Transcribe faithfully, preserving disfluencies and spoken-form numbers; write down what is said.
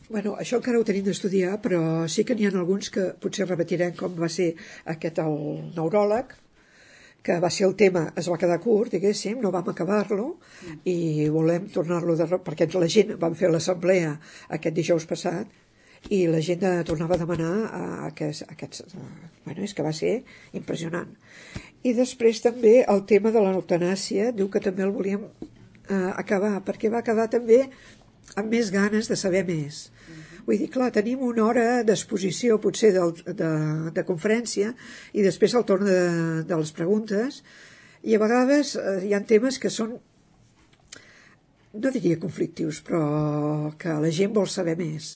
Bueno, això encara ho tenim d'estudiar, però sí que n'hi ha alguns que potser repetirem, com va ser aquest el neuròleg, que va ser el tema, es va quedar curt, diguéssim, no vam acabar-lo, i volem tornar-lo, de... perquè la gent vam fer l'assemblea aquest dijous passat, i la gent de, tornava a demanar a aquests, aquests a, bueno, és que va ser impressionant. I després també el tema de l'eutanàsia, diu que també el volíem eh, acabar, perquè va quedar també amb més ganes de saber més. Vull dir, clar, tenim una hora d'exposició potser de, de, de conferència i després el torn de, de les preguntes, i a vegades eh, hi ha temes que són, no diria conflictius, però que la gent vol saber més.